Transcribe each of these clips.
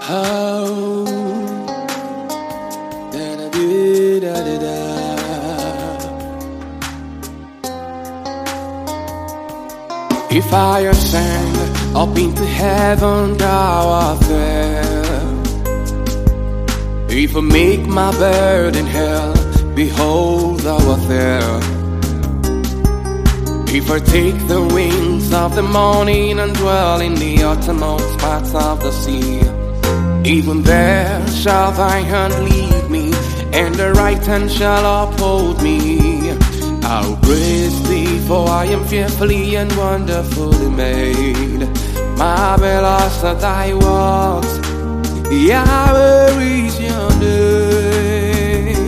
Oh, da da da da da da. If I ascend up into heaven, thou art there. If I make my bed in hell, behold, thou art there. If I take the wings of the morning and dwell in the uttermost parts of the sea, even there shall thy hand lead me, and the right hand shall uphold me. I'll praise thee, for I am fearfully and wonderfully made. Marvelous are thy works, Yahweh is your name.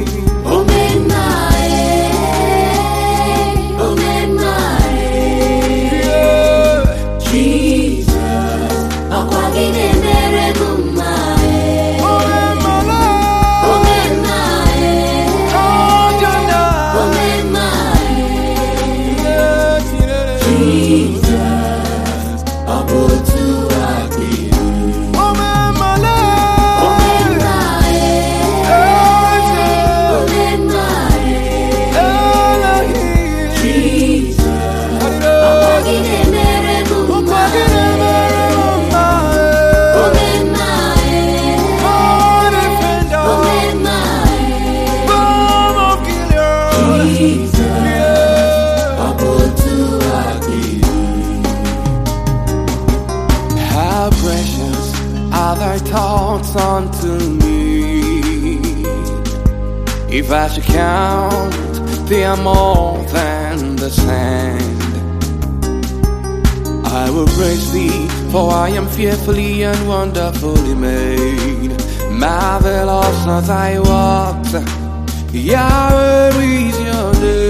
How precious are thy thoughts unto me. If I should count, they are more than the sand. I will praise thee, for I am fearfully and wonderfully made. Marvelous are thy works, Yahweh is your name.